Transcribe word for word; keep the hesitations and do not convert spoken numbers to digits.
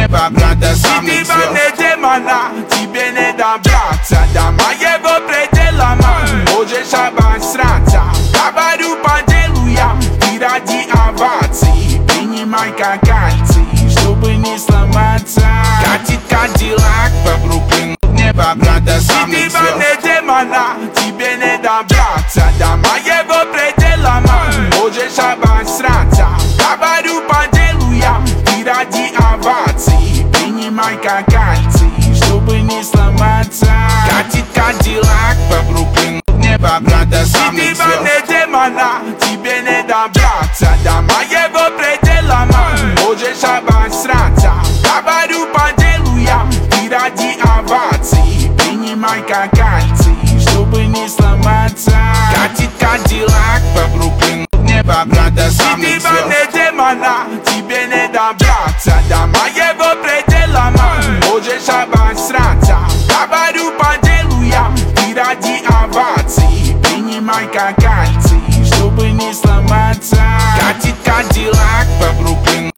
неба, брат, до самых звезд. Ты во мне демона, тебе не добраться до моего предела, мам. Можешь обосраться, говорю по делу я. Ты ради оваций, принимай как акции, чтобы не сломаться. Катит Кадиллак по Бруклину, небо, брат, до самых звезд. Ты во мне демона, тебе не добраться до моего предела, мам. Можешь обосраться, говорю по делу я. Ты ради оваций, принимай как акции, чтобы не сломаться. Катит Кадиллак по Бруклину, небо, брат, до самых звезд. Ты во мне демона, тебе не добраться до моего предела, мам. Можешь обосраться, говорю по делу я. Ты ради оваций, принимай как акции, чтобы не сломаться. Катит Кадиллак по Бруклину, небо, брат, до самых звезд. Ты во мне демона, тебе не добраться до моего предела, мам. Можешь обосраться, говорю по делу я. Ты ради оваций, принимай как акции, чтобы не сломаться.